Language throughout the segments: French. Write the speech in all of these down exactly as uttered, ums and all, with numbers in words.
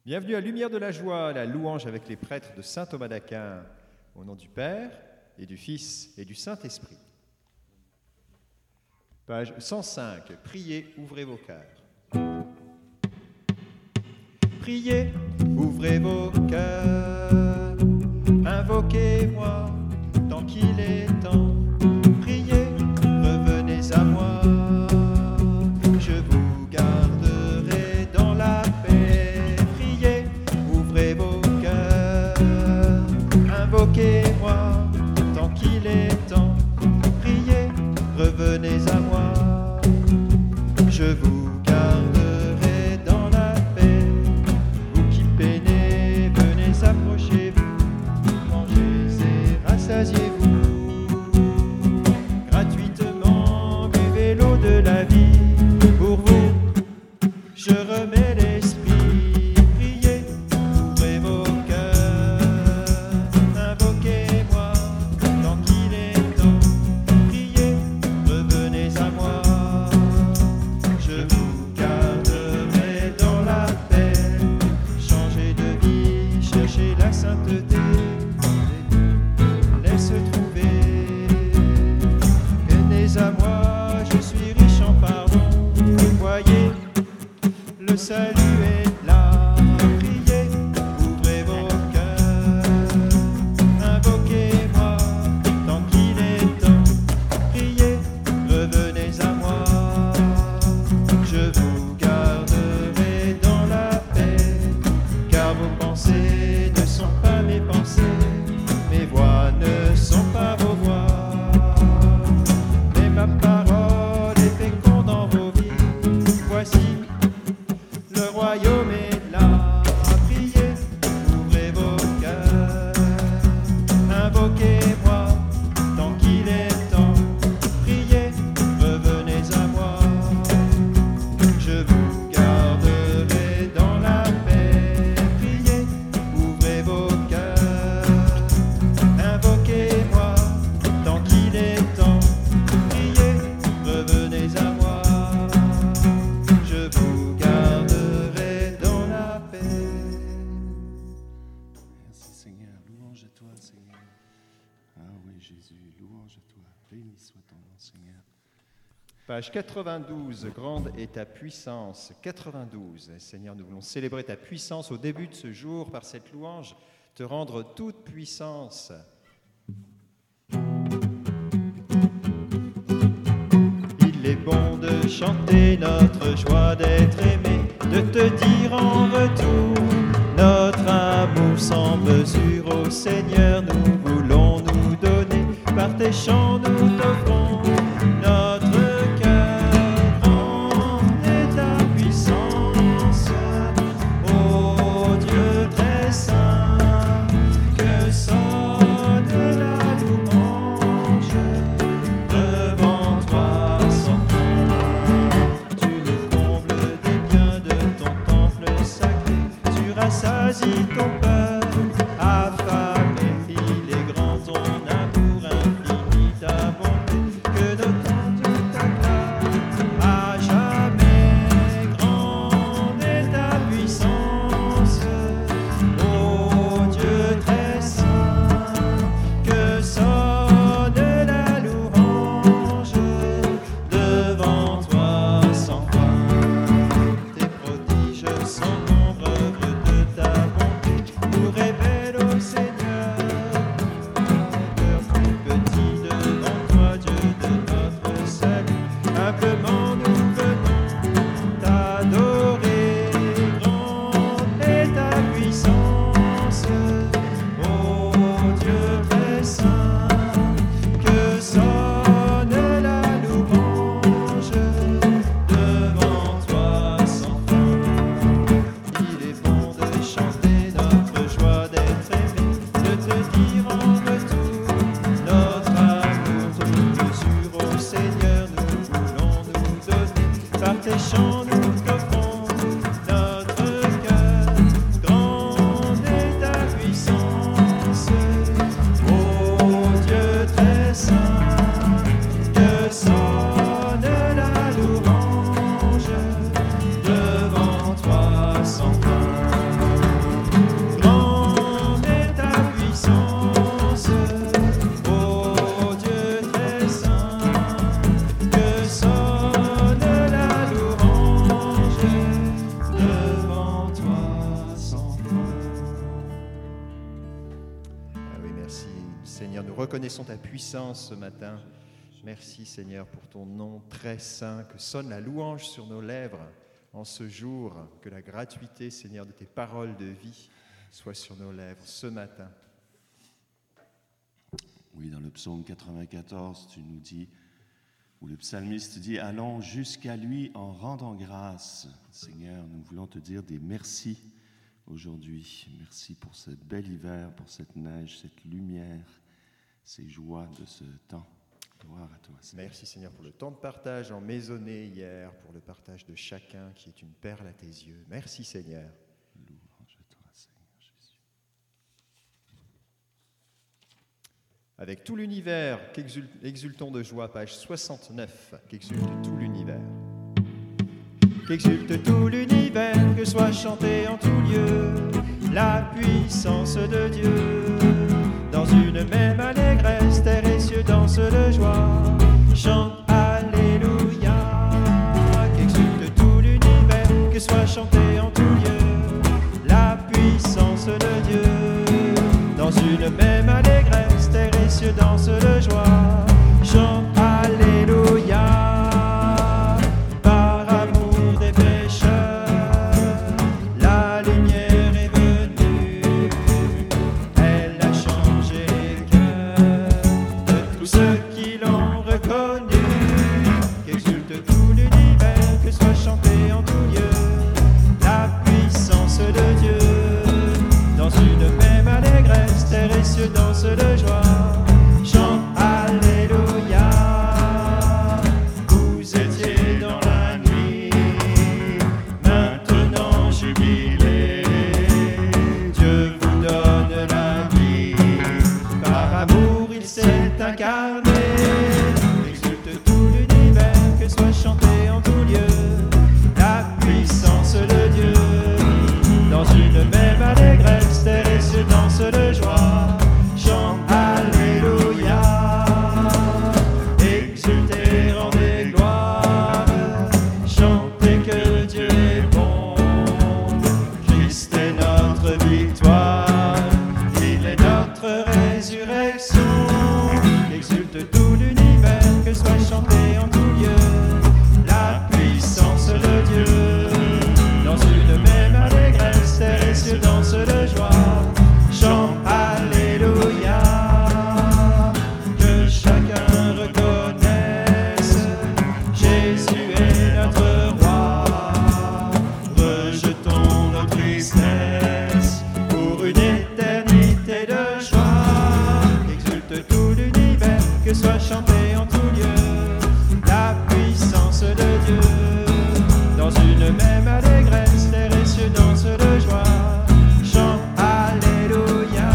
Bienvenue à Lumière de la joie, la louange avec les prêtres de saint Thomas d'Aquin, au nom du Père et du Fils et du Saint-Esprit. Page cent cinq, priez, ouvrez vos cœurs. Priez, ouvrez vos cœurs, invoquez-moi tant qu'il est temps. Priez, revenez à moi, je vous garderai dans la paix. Priez, ouvrez vos cœurs, invoquez-moi tant qu'il est temps. Priez, revenez à moi, je vous garderai dans la paix. Vous qui peinez, venez approchez-vous, mangez et rassasiez-vous. Gratuitement, buvez l'eau de la vie. Pour vous, je remets l'esprit. Priez, ouvrez vos cœurs, invoquez-moi tant qu'il est temps. Priez, revenez à moi, je vous garderai dans la paix. Changez de vie, cherchez la sainteté, laisse trouver. Venez à moi, je suis riche en pardon. Voyez, le salut est là. Priez, ouvrez vos cœurs, invoquez-moi tant qu'il est temps. Priez, revenez à moi, je vous garderai dans la paix. Car vos pensées ne sont pas mes pensées, mes voix ne sont pas vos voix. Mais ma parole est féconde dans vos vies. Voici, le royaume est là. Priez, ouvrez vos cœurs, invoquez-moi tant qu'il est temps. Priez, revenez à moi, je vous garderai dans la paix. Priez, ouvrez vos cœurs, invoquez-moi tant qu'il est temps. Priez, revenez à moi, je vous garderai dans la paix. Merci Seigneur, louange à toi Seigneur. Ah oui Jésus, louange à toi, béni soit ton nom Seigneur. Page quatre-vingt-douze, grande est ta puissance. quatre-vingt-douze, Seigneur, nous voulons célébrer ta puissance au début de ce jour par cette louange, te rendre toute puissance. Il est bon de chanter notre joie d'être aimé, de te dire en retour notre amour sans mesure. Ô Seigneur, nous voulons nous donner, par tes chants nous t'offrons notre cœur. Grande est ta puissance, ô Dieu très saint, que sonne la louange devant toi sans fin. Tu nous combles des biens de ton temple sacré, tu rassasies ton peuple affamé. Il est grand ton amour, infini ta bonté, que nos temps de ta grâce à jamais. Grande est ta puissance, ô Dieu très saint, que sonne la louange devant toi sans fin. Tes prodiges sans nombre, œuvre de ta bonté, nous reconnaissons ta puissance ce matin. Merci Seigneur pour ton nom très saint, que sonne la louange sur nos lèvres en ce jour, que la gratuité Seigneur de tes paroles de vie soit sur nos lèvres ce matin. Oui, dans le psaume quatre-vingt-quatorze, tu nous dis, où le psalmiste dit « Allons jusqu'à lui en rendant grâce. » Seigneur, nous voulons te dire des merci aujourd'hui. Merci pour ce bel hiver, pour cette neige, cette lumière, ces joies de ce temps. Gloire à toi, Seigneur. Merci Seigneur pour le temps de partage en maisonnée hier, pour le partage de chacun qui est une perle à tes yeux. Merci Seigneur. Louange à toi, Seigneur Jésus. Avec tout l'univers, qu'exultons de joie, page soixante-neuf, qu'exulte tout l'univers. Qu'exulte tout l'univers, que soit chanté en tout lieu la puissance de Dieu. Dans une même allégresse, terre et cieux dansent de joie. Chante Alléluia. Qu'exulte tout l'univers, que soit chanté en tout lieu la puissance de Dieu. Dans une même allégresse, terre et cieux dansent de joie. Chante Alléluia. Par amour des pécheurs, la lumière est venue. Elle a changé les cœurs de tous ceux qui l'ont reconnu. Qu'exulte tout l'univers, que soit chanté en tout lieu la puissance de Dieu. Dans une même allégresse, terre et cieux dansent de joie. Chante Alléluia. Vous étiez dans la nuit, maintenant jubilez. Dieu vous donne la vie, par amour il s'est incarné. Exulte tout l'univers, que soit chanté en tout lieu la puissance de Dieu. Dans une même allégresse, terre et cieux dansent de joie. Chante Alléluia. Exultez, rendez gloire. Chantez que Dieu est bon. Christ est notre victoire. Il est notre résurrection. Exulte tout l'univers, que soit chanté en tout lieu la puissance de Dieu. Dans une même allégresse, terre et cieux dansent de joie. Chante Alléluia. Que chacun reconnaisse Jésus est notre roi. Rejetons nos tristesses pour une éternité de joie. Exulte tout l'univers, que soit chanté en tout lieu la puissance de Dieu. Dans une même allégresse, terre et cieux dansent de joie. Chante Alléluia.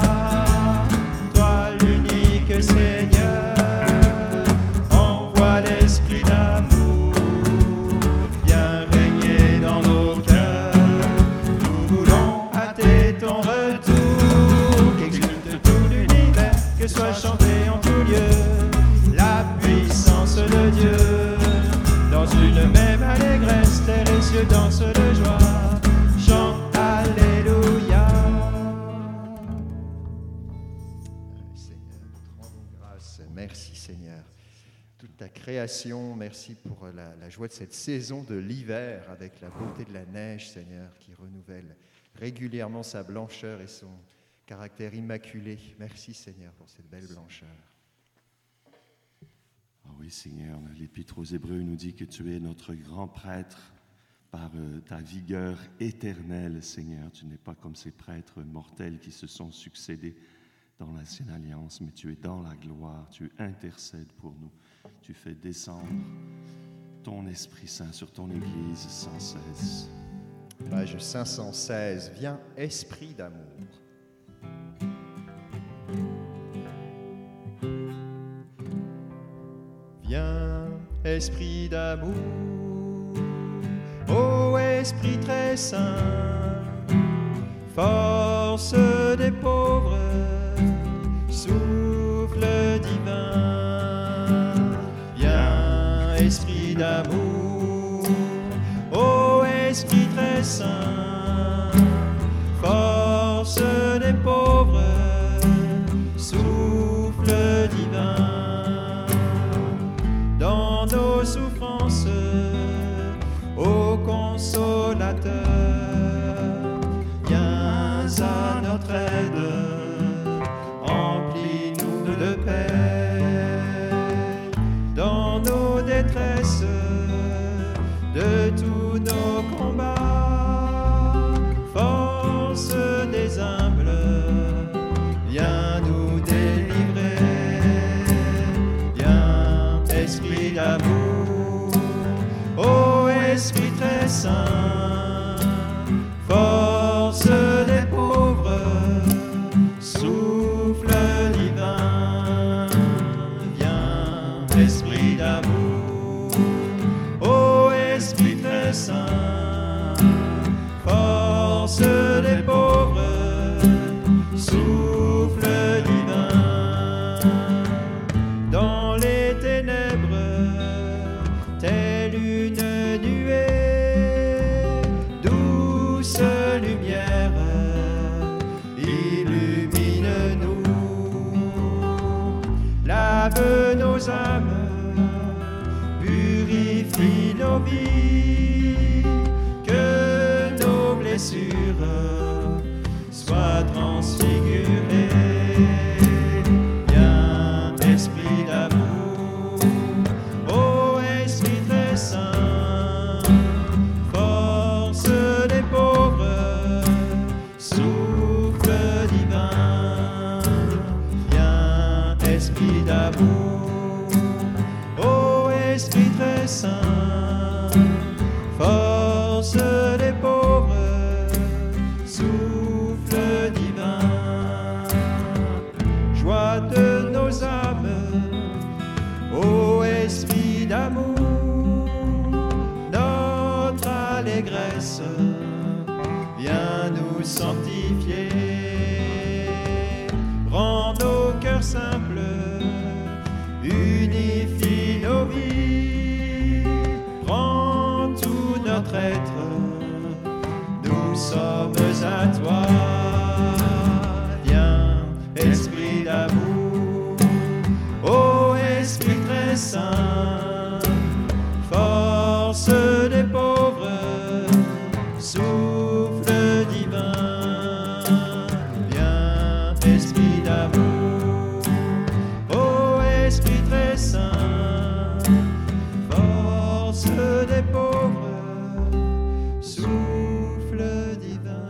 Toi l'unique Seigneur, envoie l'esprit d'amour, viens régner dans nos cœurs. Nous voulons hâter ton retour. Qu'exulte tout l'univers, que soit chanté en tout lieu la puissance de Dieu. Dans une même allégresse, terre et cieux dansent de joie. Chante Alléluia. Seigneur, nous te rendons grâce. Merci Seigneur. Toute ta création, merci pour la, la joie de cette saison de l'hiver avec la beauté de la neige, Seigneur, qui renouvelle régulièrement sa blancheur et son caractère immaculé. Merci Seigneur pour cette belle blancheur. Ah oui, Seigneur, l'Épître aux Hébreux nous dit que tu es notre grand prêtre par euh, ta vigueur éternelle, Seigneur. Tu n'es pas comme ces prêtres mortels qui se sont succédés dans l'ancienne alliance, mais tu es dans la gloire, tu intercèdes pour nous. Tu fais descendre ton Esprit Saint sur ton Église sans cesse. Page cinq cent seize, viens, esprit d'amour. Viens, esprit d'amour, ô esprit très saint, force des pauvres, souffle divin. Viens, esprit d'amour, ô esprit très saint, force des pauvres, souffle Force des pauvres, souffle divin, dans les ténèbres, telle une nuée, douce lumière, illumine-nous, lave nos âmes, purifie nos vies, que nos blessures soient transfigurées. Viens, Esprit d'amour, ô Esprit très saint, force des pauvres, souffle divin. Viens, Esprit d'amour, ô Esprit très saint, force des pauvres, souffle divin, joie de nos âmes, ô Esprit d'amour, notre allégresse, viens nous sanctifier, rends nos cœurs simples, unifie nos vies, rends tout notre être, nous sommes à toi. Viens, Esprit d'amour, ô Esprit très saint, force des pauvres, souffle divin. Viens, Esprit d'amour, ô Esprit très saint, force des pauvres, souffle divin.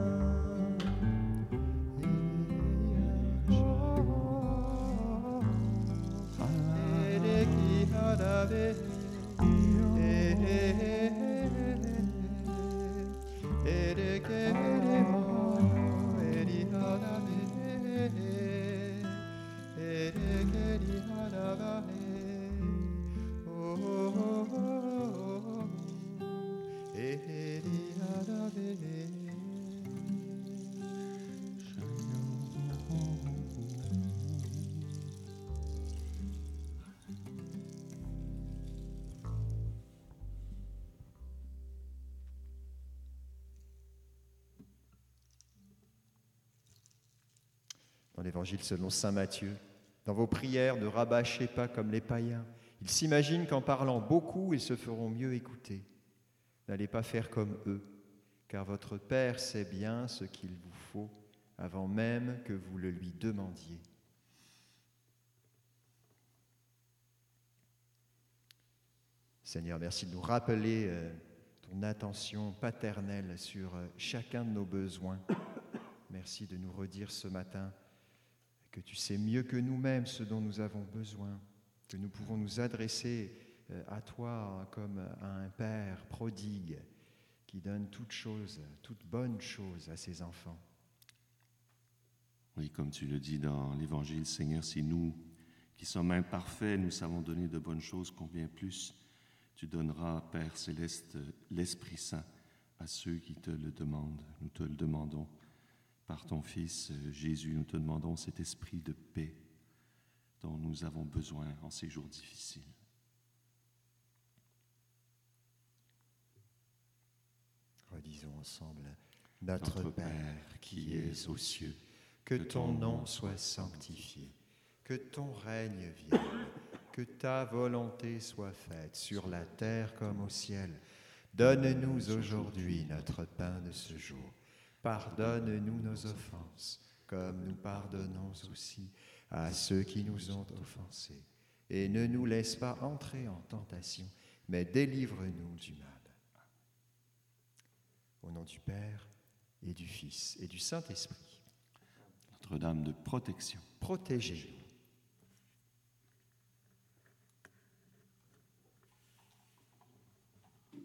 Dans l'Évangile selon saint Matthieu, dans vos prières, ne rabâchez pas comme les païens. Ils s'imaginent qu'en parlant beaucoup, ils se feront mieux écouter. N'allez pas faire comme eux, car votre Père sait bien ce qu'il vous faut avant même que vous le lui demandiez. Seigneur, merci de nous rappeler euh, ton attention paternelle sur euh, chacun de nos besoins. Merci de nous redire ce matin que tu sais mieux que nous-mêmes ce dont nous avons besoin, que nous pouvons nous adresser à toi comme à un Père prodigue qui donne toute chose, toute bonne chose à ses enfants. Oui, comme tu le dis dans l'Évangile, Seigneur, si nous qui sommes imparfaits, nous savons donner de bonnes choses, combien plus tu donneras, Père céleste, l'Esprit Saint à ceux qui te le demandent. Nous te le demandons. Par ton Fils Jésus, nous te demandons cet esprit de paix dont nous avons besoin en ces jours difficiles. Redisons ensemble, Notre, Notre Père qui es aux cieux, que ton nom soit sanctifié, que ton règne vienne, que ta volonté soit faite sur la terre comme au ciel. Donne-nous aujourd'hui notre pain de ce jour. Pardonne-nous nos offenses, comme nous pardonnons aussi à ceux qui nous ont offensés. Et ne nous laisse pas entrer en tentation, mais délivre-nous du mal. Au nom du Père et du Fils et du Saint-Esprit. Notre-Dame de protection, protégez-nous.